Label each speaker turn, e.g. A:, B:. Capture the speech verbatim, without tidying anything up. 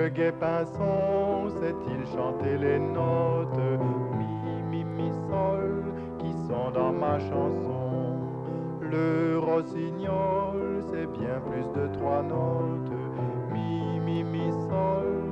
A: Le gai pinson sait-il chanter les notes mi, mi, mi, sol qui sont dans ma chanson? Le rossignol c'est bien plus de trois notes mi, mi, mi, sol